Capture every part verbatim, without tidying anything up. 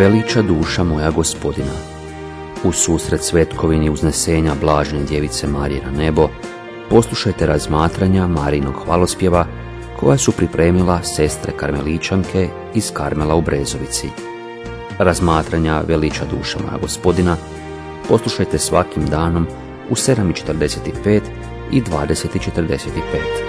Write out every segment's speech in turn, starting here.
Veliča duša moja Gospodina. U susret svetkovini uznesenja blažene djevice Marije na nebo, poslušajte razmatranja Marijinog hvalospjeva koja su pripremila sestre karmeličanke iz Karmela u Brezovici. Razmatranja Veliča duša moja Gospodina poslušajte svakim danom u sedam i četrdeset pet i dvadeset i četrdeset pet.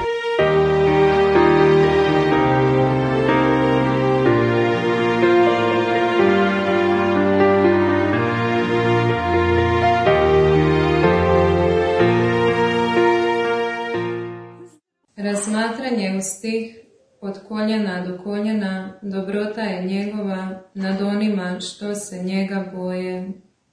Razmatranje u stih od koljena do koljena, dobrota je njegova nad onima što se njega boje.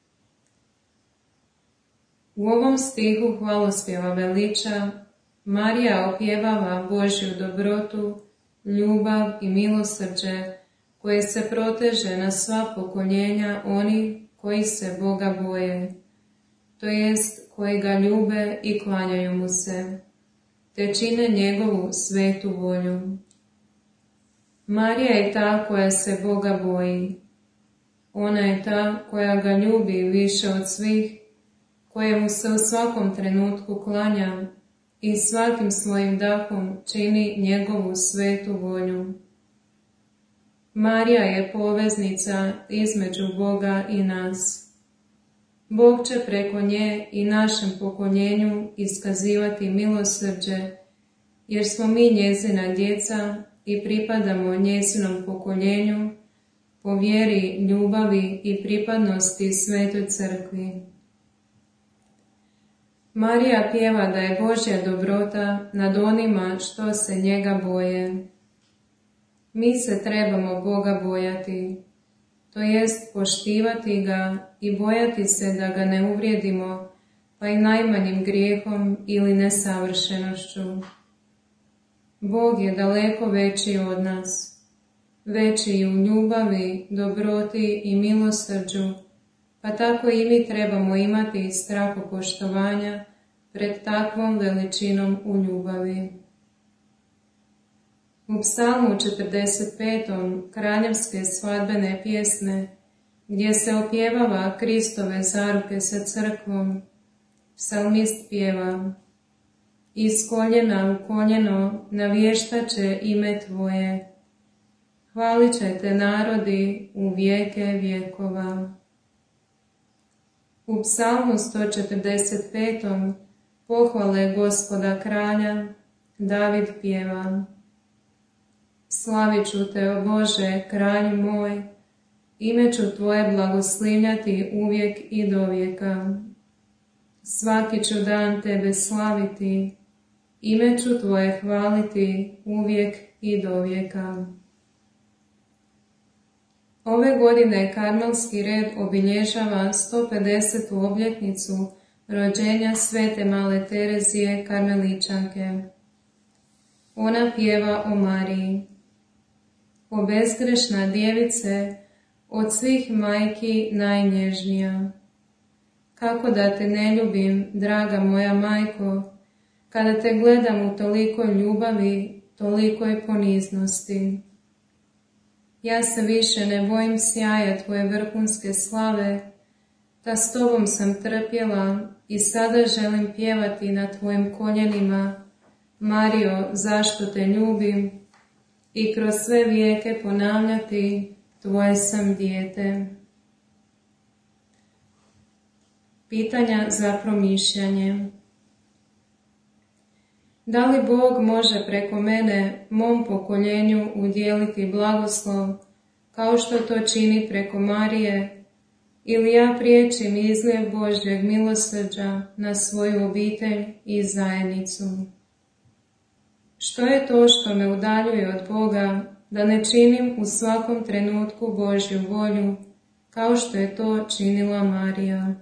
U ovom stihu hvalospjeva veliča Marija opjevava Božju dobrotu, ljubav i milosrđe koje se proteže na sva pokoljenja oni koji se Boga boje, to jest koji ga ljube i klanjaju mu se, te čine njegovu svetu volju. Marija je ta koja se Boga boji. Ona je ta koja ga ljubi više od svih, kojemu se u svakom trenutku klanja i svakim svojim dahom čini njegovu svetu volju. Marija je poveznica između Boga i nas. Bog će preko nje i našem pokoljenju iskazivati milosrđe, jer smo mi njezina djeca i pripadamo njezinom pokoljenju po vjeri, ljubavi i pripadnosti Svetoj crkvi. Marija pjeva da je Božja dobrota nad onima što se njega boje. Mi se trebamo Boga bojati, to jest poštivati ga i bojati se da ga ne uvrijedimo, pa i najmanjim grijehom ili nesavršenošću. Bog je daleko veći od nas, veći i u ljubavi, dobroti i milosrđu, pa tako i mi trebamo imati strahopoštovanja pred takvom veličinom u ljubavi. U psalmu četrdeset petom kraljevske svadbene pjesme, gdje se opjevava Kristove zaruke sa crkvom, psalmist pjeva: iz koljena u koljeno navještaće ime Tvoje, hvalit će te narodi u vijeke vjekova. U psalmu sto četrdeset petom pohvale Gospoda kralja, David pjeva: slavit ću te, o Bože, kralju moj, ime ću Tvoje blagoslivljati uvijek i dovijeka. Svaki ću dan Tebe slaviti, ime ću Tvoje hvaliti uvijek i dovijeka. Ove godine Karmelski red obilježava sto pedesetu obljetnicu rođenja Svete Male Terezije Karmeličanke. Ona pjeva o Mariji: o bezgrešna djevice, od svih majki najnježnija. Kako da te ne ljubim, draga moja majko, kada te gledam u tolikoj ljubavi, tolikoj poniznosti. Ja se više ne bojim sjaja Tvoje vrhunske slave, ta s Tobom sam trpjela i sada želim pjevati na Tvojim koljenima: Marijo, zašto te ljubim, i kroz sve vijeke ponavljati: Tvoje sam dijete. Pitanja za promišljanje. Da li Bog može preko mene, mom pokoljenju, udjeliti blagoslov, kao što to čini preko Marije, ili ja priječim izljev Božjeg milosrđa na svoju obitelj i zajednicu? Što je to što me udaljuje od Boga, da ne činim u svakom trenutku Božju volju, kao što je to činila Marija?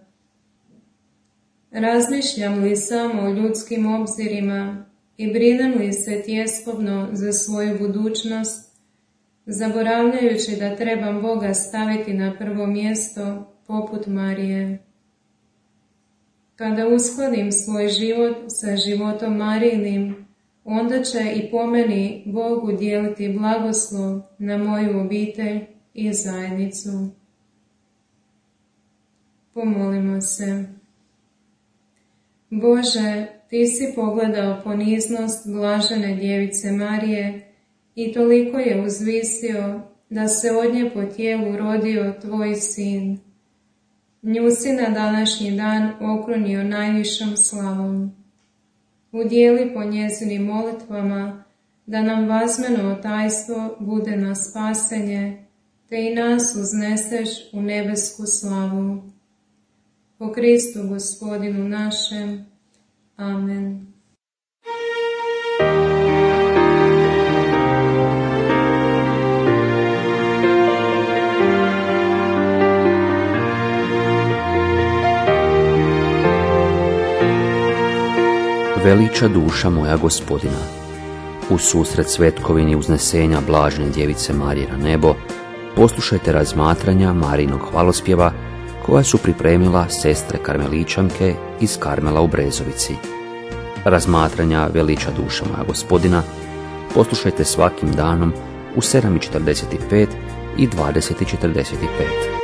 Razmišljam li samo o ljudskim obzirima i brinem li se tjeskovno za svoju budućnost, zaboravljajući da trebam Boga staviti na prvo mjesto poput Marije? Kada uskladim svoj život sa životom Marijinim, onda će i po meni Bog udjeliti blagoslov na moju obitelj i zajednicu. Pomolimo se. Bože, Ti si pogledao poniznost blažene djevice Marije i toliko je uzvisio da se od nje po tijelu rodio Tvoj sin. Nju si na današnji dan okrunio najvišom slavom. Udjeli po njezinim molitvama da nam vazmeno tajstvo bude na spasenje, te i nas uzneseš u nebesku slavu. Po Kristu Gospodinu našem. Amen. Veliča duša moja Gospodina. U susret svetkovini uznesenja blažene djevice Marije na nebo, poslušajte razmatranja Marijinog hvalospjeva koja su pripremila sestre karmeličanke iz Karmela u Brezovici. Razmatranja Veliča duša moja Gospodina poslušajte svakim danom u sedam i četrdeset pet i dvadeset i četrdeset pet.